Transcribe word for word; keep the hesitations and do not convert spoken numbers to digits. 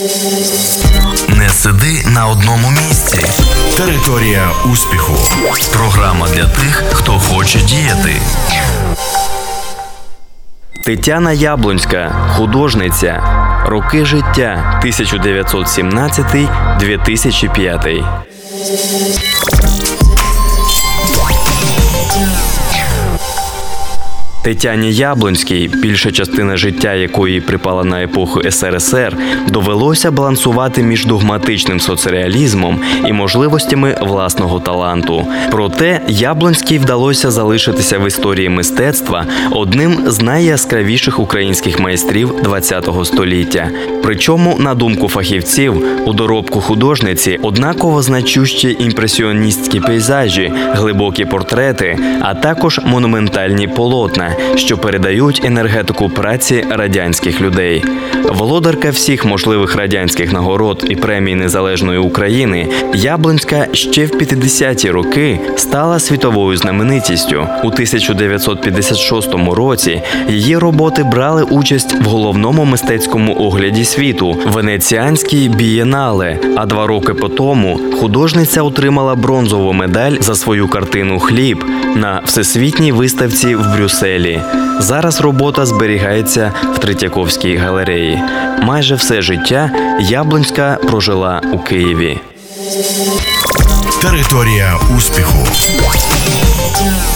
Не сиди на одному місці. Територія успіху. Програма для тих, хто хоче діяти. Тетяна Яблонська, художниця. Роки життя тисяча дев'ятсот сімнадцятий - дві тисячі п'ятий. Тетяні Яблонській, більша частина життя якої припала на епоху ес ер ес ер, довелося балансувати між догматичним соцреалізмом і можливостями власного таланту. Проте Яблонській вдалося залишитися в історії мистецтва одним з найяскравіших українських майстрів ХХ століття. Причому, на думку фахівців, у доробку художниці однаково значущі імпресіоністські пейзажі, глибокі портрети, а також монументальні полотна, що передають енергетику праці радянських людей. Володарка всіх можливих радянських нагород і премій Незалежної України, Яблонська ще в п'ятдесяті роки стала світовою знаменитістю. У тисяча дев'ятсот п'ятдесят шостому році її роботи брали участь в головному мистецькому огляді світу – Венеціанській бієнале, а два роки по тому художниця отримала бронзову медаль за свою картину «Хліб» на Всесвітній виставці в Брюсселі. Зараз робота зберігається в Третьяковській галереї. Майже все життя Яблонська прожила у Києві. Територія успіху.